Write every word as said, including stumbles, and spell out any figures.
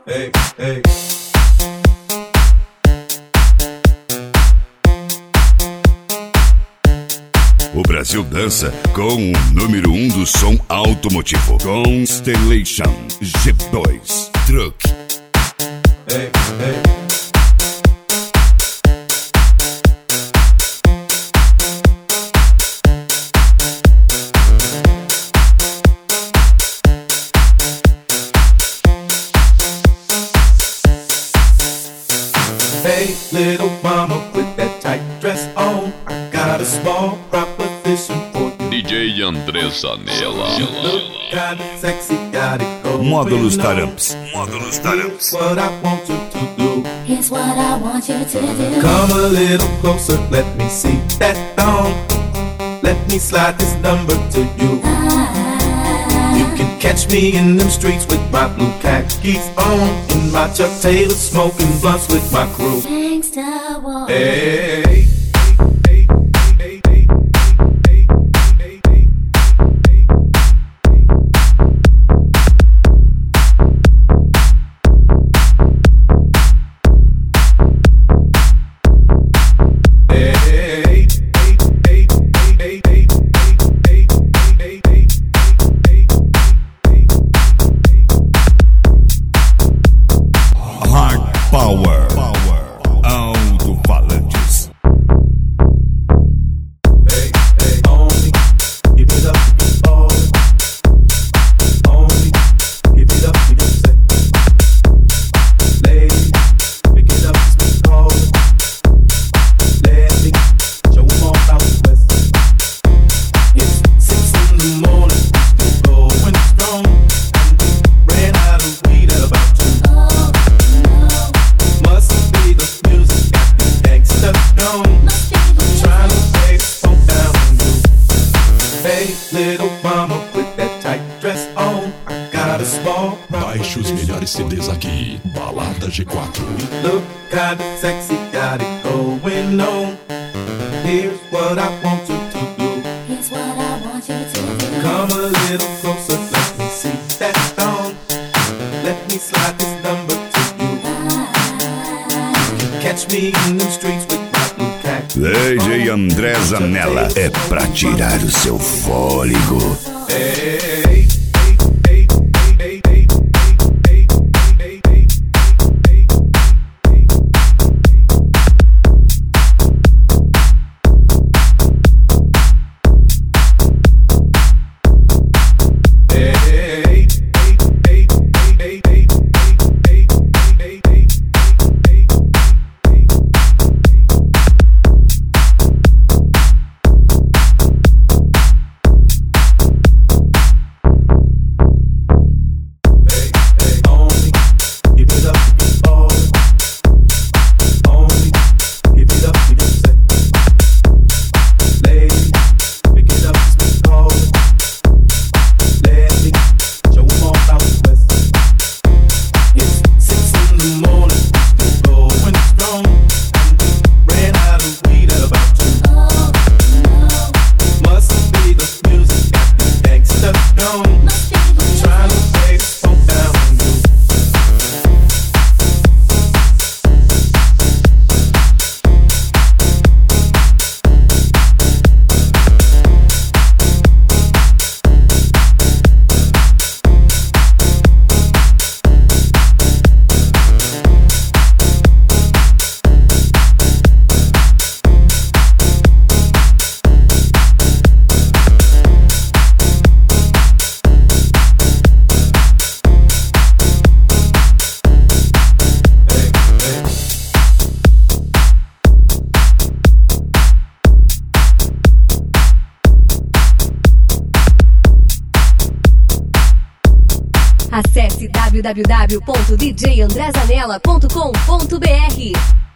hey, hey. O Brasil dança com o número um do som automotivo. Constellation G dois Truck. Hey, hey. Hey, little mama with that tight dress on, I got a small proposition for you. D J André Zanella. Look kinda sexy, got it going Módulos on. Taramps. Módulos Taramps. Here's what I want you to do. Here's what I want you to do. Come a little closer, let me see that thong. Let me slide this number to you. You can catch me in them streets with my blue khakis on, in my Chuck Taylor, smoking blunts with my crew. Gangsta war. Hey. Power. Power. Alto-falantes. Hey, hey, only give it up to the ball. Only give it up to the set. Lady, pick it up to the call. Let me show 'em all out west. It's six in the morning, still going strong. Ran out of weed at about two. Oh, no. Must be the music got the gangsta gone. Must be the Trying to lay the phone down on you. Hey, little mama with that tight dress on, I got a small Baixe os melhores C Ds aqui. Balada G quatro. look kinda sexy, got it going on. Here's what I want you to do. Here's what I want you to do. Come a little closer, let me see that thong. Let me slide this number to you. Catch me in the streets with my blue khakis. D J André Zanella é pra tirar o seu fôlego. Hey, hey, hey, hey, hey, hey, hey, hey, hey. Acesse w w w ponto d j andré zanella ponto com ponto b r.